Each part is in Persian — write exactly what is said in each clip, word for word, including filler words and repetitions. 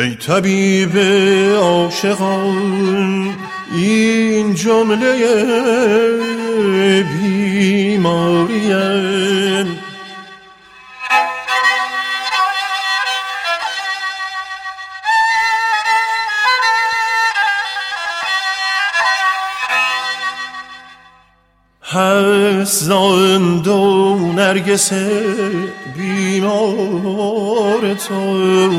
ای طبیب عاشقان این جمله بیماریم. حسان دو نرگس بیمار تو،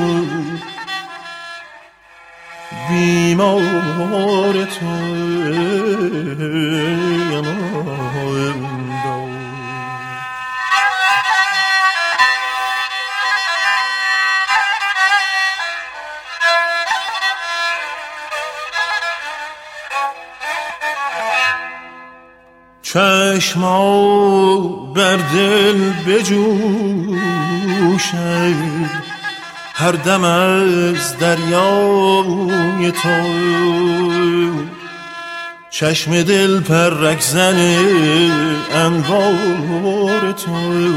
بیمار تو چشما بر دل بجوشد هر دم از دریای تو، چشم دل پرک زن انوار تو،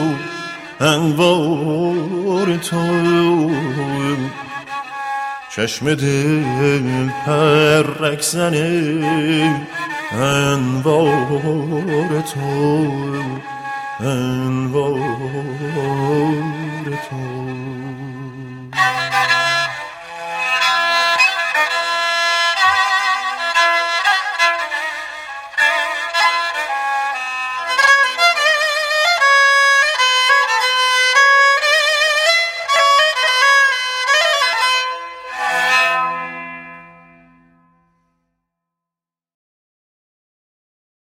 انوار تو، چشم دل پرک زن انوار تو، انوار